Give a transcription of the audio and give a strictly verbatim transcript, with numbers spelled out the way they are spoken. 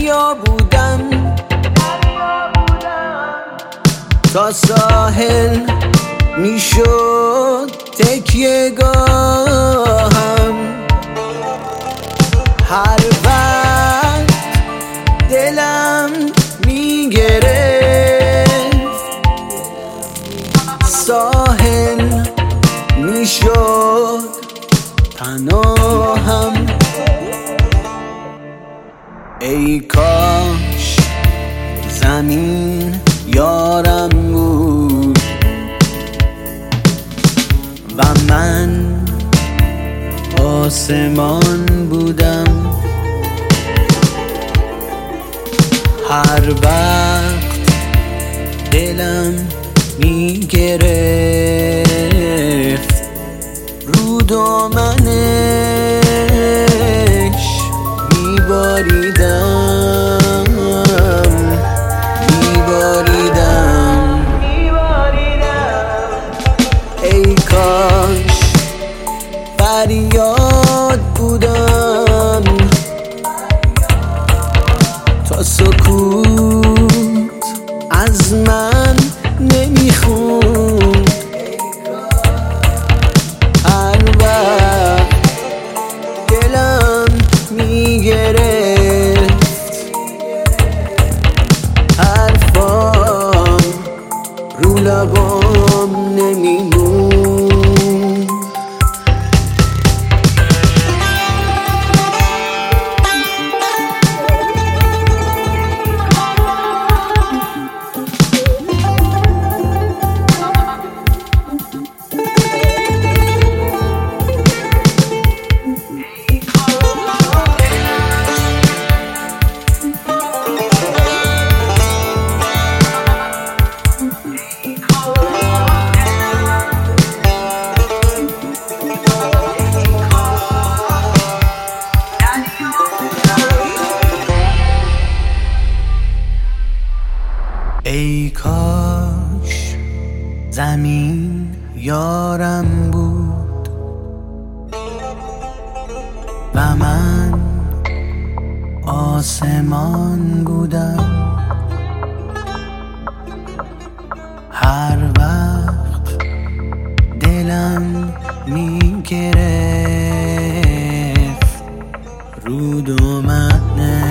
دریا بودم تا ساحل میشد تکیه گاهم. هر وقت دلم میگرفت ساحل میشد پناهم. ای کاش زمین یارم بود و من آسمان بودم. هر وقت دلم میگرفت رو دامنش میباریدم میباریدم ای کاش فریاد بودم تا سکوت از من نمیخوند. هر وقت دلم میگرفت حرفام رو لبام نمیموند. ای کاش زمین یارم بود و من آسمان بودم. هر وقت دلم میگرفت رو دامنش